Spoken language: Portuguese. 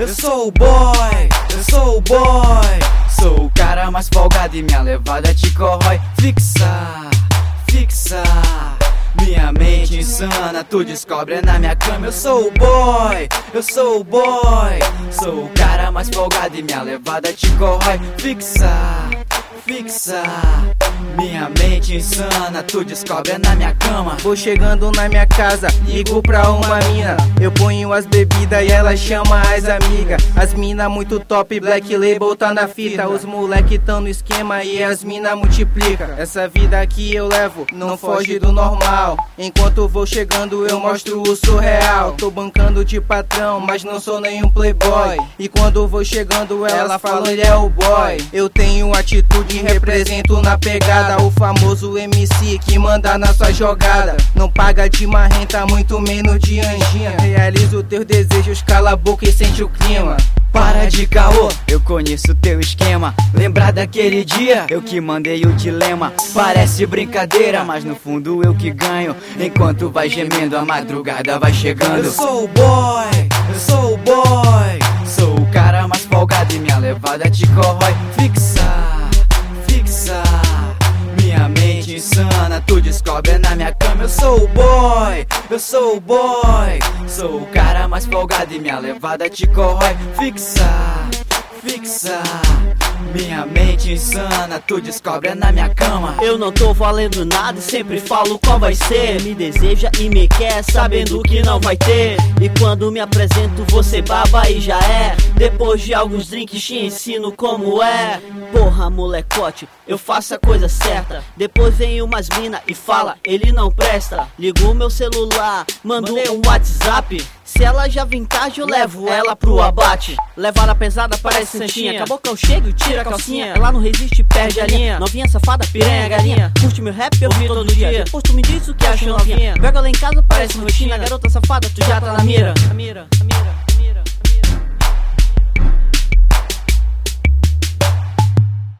Eu sou o boy, eu sou o boy. Sou o cara mais folgado e minha levada te corrói. Fixa, fixa, minha mente insana, tu descobre na minha cama. Eu sou o boy, eu sou o boy. Sou o cara mais folgado e minha levada te corrói. Fixa, fixa, minha mente insana, tu descobre na minha cama. Vou chegando na minha casa, ligo pra uma mina. Eu ponho as bebidas e ela chama as amigas. As mina muito top, Black Label tá na fita. Os moleque tão no esquema e as mina multiplica. Essa vida que eu levo não foge do normal. Enquanto vou chegando eu mostro o surreal. Tô bancando de patrão, mas não sou nenhum playboy. E quando vou chegando ela fala ele é o boy. Eu tenho atitude, represento na pegada. O famoso MC que manda na sua jogada. Não paga de marrenta, muito menos de anjinha. Realiza os teus desejos, cala a boca e sente o clima. Para de caô, eu conheço teu esquema. Lembrar daquele dia, eu que mandei o dilema. Parece brincadeira, mas no fundo eu que ganho. Enquanto vai gemendo, a madrugada vai chegando. Eu sou o boy, eu sou o boy. Sou o cara mais folgado e minha levada te corrói. Fixa, fixa, minha mente insana, tu descobre na minha cama. Eu sou o boy, eu sou o boy. Sou o cara mais folgado e minha levada te corrói. Fixa, fixa, minha mente insana, tu descobre na minha cama. Eu não tô valendo nada e sempre falo qual vai ser. Me deseja e me quer, sabendo que não vai ter. E quando me apresento você baba e já é. Depois de alguns drinks te ensino como é. Porra molecote, eu faço a coisa certa. Depois vem umas mina e fala, ele não presta. Ligo meu celular, mando um WhatsApp. Se ela já vem tarde eu levo ela pro abate. Levar a pesada parece santinha. Acabou que eu chego e tira a calcinha. Ela não resiste e perde a linha. Novinha safada, piranha, galinha. Curte meu rap, eu vi todo dia. Depois tu me diz o que acha novinha. Pega lá em casa, parece rotina. Garota safada, tu já tá na mira.